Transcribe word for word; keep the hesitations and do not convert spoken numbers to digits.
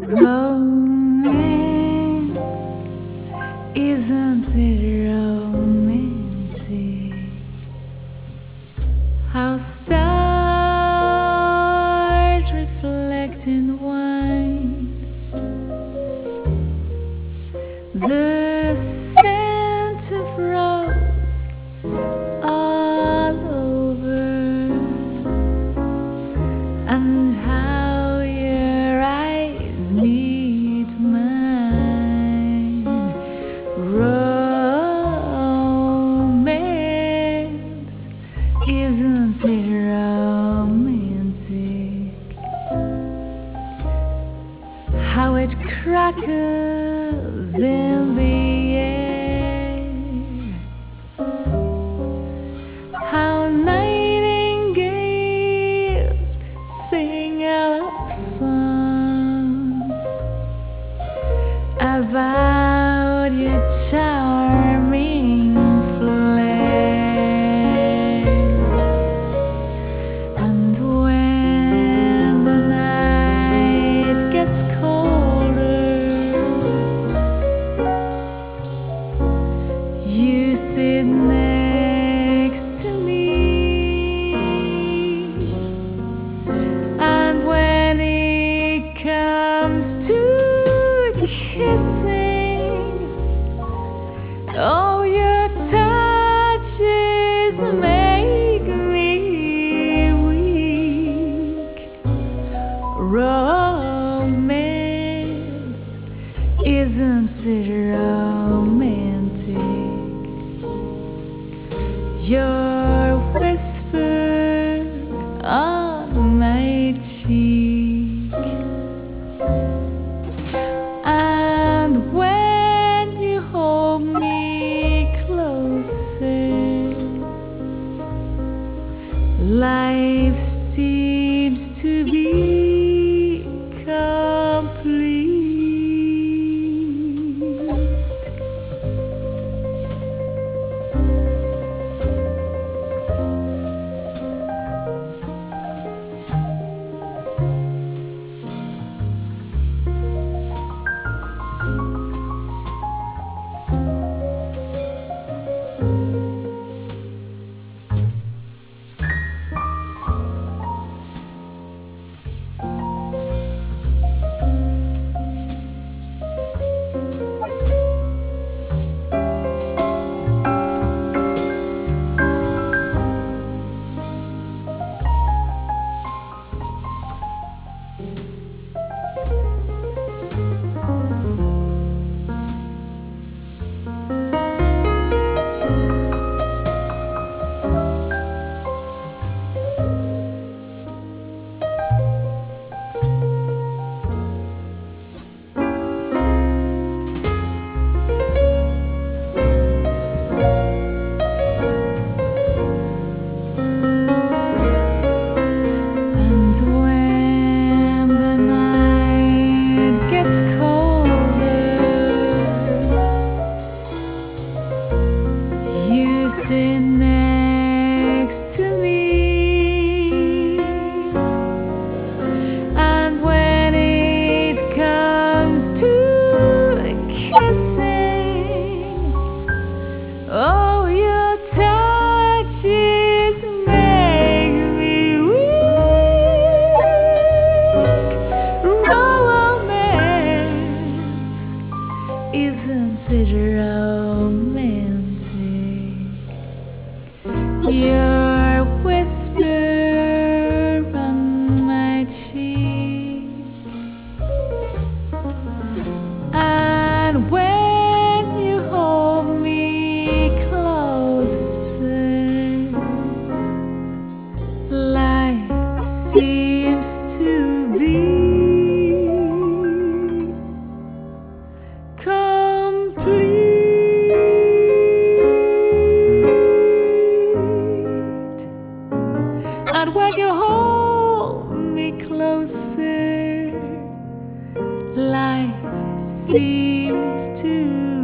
Romance, isn't it romantic? How stars reflect in wine, the scent of rose all over, and how your eyes meet mine. Romance, isn't it romantic? How it crackles in the air, how nightingales sing a love song about your charming flair. And when the night gets colder, you sit next to me, and when it comes to kissing, oh, your touches make me weak. Romance, isn't it romantic? Your whisper on my cheek, and when you hold me closer, life seems to be complete. Sit next to me, and when it comes to kissing, oh, your touches make me weak. Romance, isn't it romantic? Your whisper on my cheek, and when you hold me closer, life seems to be complete. And when you hold me closer, life seems to